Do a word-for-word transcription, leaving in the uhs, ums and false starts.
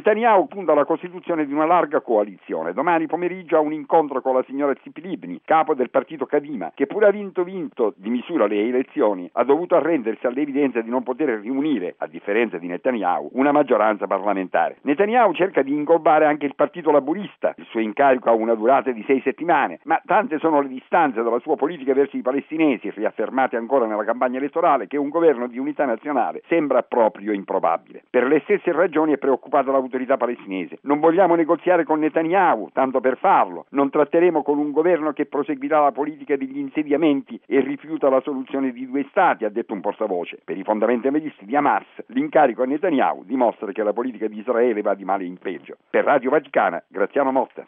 Netanyahu punta alla costituzione di una larga coalizione. Domani pomeriggio ha un incontro con la signora Tzipi Livni, capo del partito Kadima, che pur ha vinto vinto di misura le elezioni, ha dovuto arrendersi all'evidenza di non poter riunire, a differenza di Netanyahu, una maggioranza parlamentare. Netanyahu cerca di inglobare anche il partito laburista. Il suo incarico ha una durata di sei settimane, ma tante sono le distanze dalla sua politica verso i palestinesi, riaffermate ancora nella campagna elettorale, che un governo di unità nazionale sembra proprio improbabile. Per le stesse ragioni è preoccupata l'autorità palestinese. Non vogliamo negoziare con Netanyahu, tanto per farlo. Non tratteremo con un governo che proseguirà la politica degli insediamenti e rifiuta la soluzione di due stati, ha detto un portavoce. Per i fondamentalisti di Hamas, l'incarico a Netanyahu dimostra che la politica di Israele va di male in peggio. Per Radio Vaticana, Graziano Motta.